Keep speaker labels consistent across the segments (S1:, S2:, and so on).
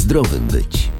S1: zdrowym być.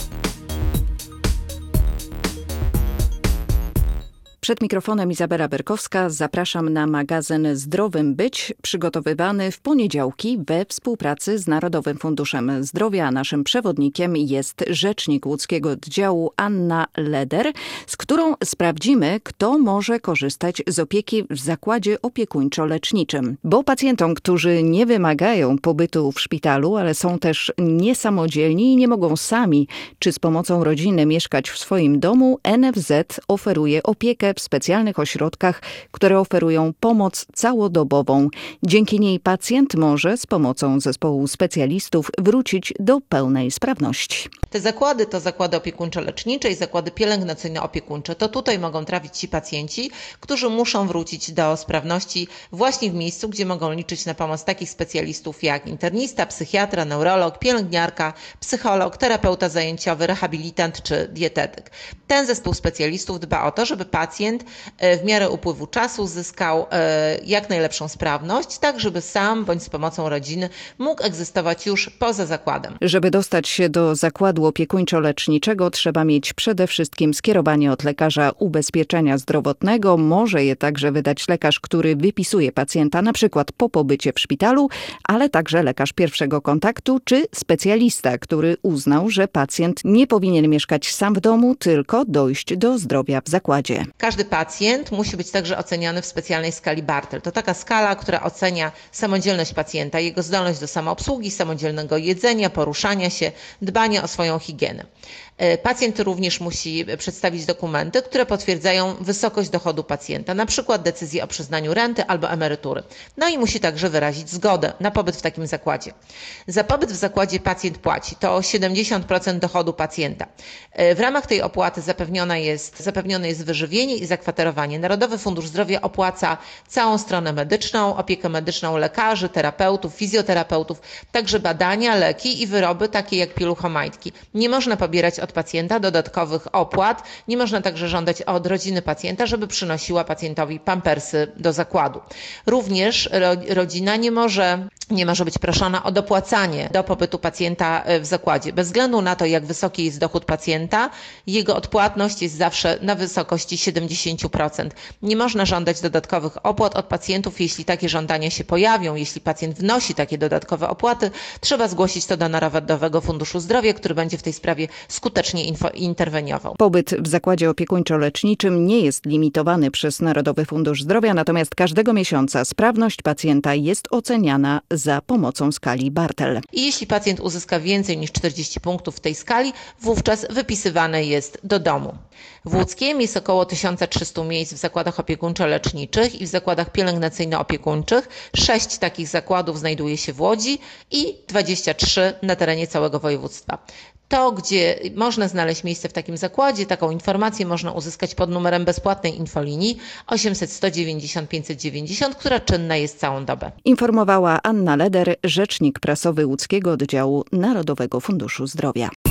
S2: Przed mikrofonem Izabela Berkowska. Zapraszam na magazyn Zdrowym Być, przygotowywany w poniedziałki we współpracy z Narodowym Funduszem Zdrowia. Naszym przewodnikiem jest rzecznik łódzkiego oddziału Anna Leder, z którą sprawdzimy, kto może korzystać z opieki w zakładzie opiekuńczo-leczniczym. Bo pacjentom, którzy nie wymagają pobytu w szpitalu, ale są też niesamodzielni i nie mogą sami czy z pomocą rodziny mieszkać w swoim domu, NFZ oferuje opiekę w specjalnych ośrodkach, które oferują pomoc całodobową. Dzięki niej pacjent może z pomocą zespołu specjalistów wrócić do pełnej sprawności.
S3: Te zakłady to zakłady opiekuńczo-lecznicze i zakłady pielęgnacyjno-opiekuńcze. To tutaj mogą trafić ci pacjenci, którzy muszą wrócić do sprawności właśnie w miejscu, gdzie mogą liczyć na pomoc takich specjalistów jak internista, psychiatra, neurolog, pielęgniarka, psycholog, terapeuta zajęciowy, rehabilitant czy dietetyk. Ten zespół specjalistów dba o to, żeby pacjent w miarę upływu czasu zyskał jak najlepszą sprawność, tak żeby sam bądź z pomocą rodziny mógł egzystować już poza zakładem.
S2: Żeby dostać się do zakładu opiekuńczo-leczniczego, trzeba mieć przede wszystkim skierowanie od lekarza ubezpieczenia zdrowotnego. Może je także wydać lekarz, który wypisuje pacjenta na przykład po pobycie w szpitalu, ale także lekarz pierwszego kontaktu czy specjalista, który uznał, że pacjent nie powinien mieszkać sam w domu, tylko dojść do zdrowia w zakładzie.
S3: Każdy pacjent musi być także oceniany w specjalnej skali Bartel. To taka skala, która ocenia samodzielność pacjenta, jego zdolność do samoobsługi, samodzielnego jedzenia, poruszania się, dbania o swoją higienę. Pacjent również musi przedstawić dokumenty, które potwierdzają wysokość dochodu pacjenta, na przykład decyzję o przyznaniu renty albo emerytury. No i musi także wyrazić zgodę na pobyt w takim zakładzie. Za pobyt w zakładzie pacjent płaci. To 70% dochodu pacjenta. W ramach tej opłaty zapewnione jest wyżywienie i zakwaterowanie. Narodowy Fundusz Zdrowia opłaca całą stronę medyczną, opiekę medyczną lekarzy, terapeutów, fizjoterapeutów, także badania, leki i wyroby takie jak pieluchomajtki. Nie można pobierać od pacjenta dodatkowych opłat. Nie można także żądać od rodziny pacjenta, żeby przynosiła pacjentowi pampersy do zakładu. Również rodzina nie może być proszona o dopłacanie do pobytu pacjenta w zakładzie. Bez względu na to, jak wysoki jest dochód pacjenta, jego odpłatność jest zawsze na wysokości 70%. Nie można żądać dodatkowych opłat od pacjentów, jeśli takie żądania się pojawią. Jeśli pacjent wnosi takie dodatkowe opłaty, trzeba zgłosić to do Narodowego Funduszu Zdrowia, który będzie w tej sprawie skutecznie interweniował.
S2: Pobyt w zakładzie opiekuńczo-leczniczym nie jest limitowany przez Narodowy Fundusz Zdrowia, natomiast każdego miesiąca sprawność pacjenta jest oceniana za pomocą skali Bartel.
S3: I jeśli pacjent uzyska więcej niż 40 punktów w tej skali, wówczas wypisywany jest do domu. W Łódzkiem jest około 1300 miejsc w zakładach opiekuńczo-leczniczych i w zakładach pielęgnacyjno-opiekuńczych. 6 takich zakładów znajduje się w Łodzi i 23 na terenie całego województwa. To, gdzie można znaleźć miejsce w takim zakładzie, taką informację można uzyskać pod numerem bezpłatnej infolinii 800 190 590, która czynna jest całą dobę.
S2: Informowała Anna Leder, rzecznik prasowy łódzkiego oddziału Narodowego Funduszu Zdrowia.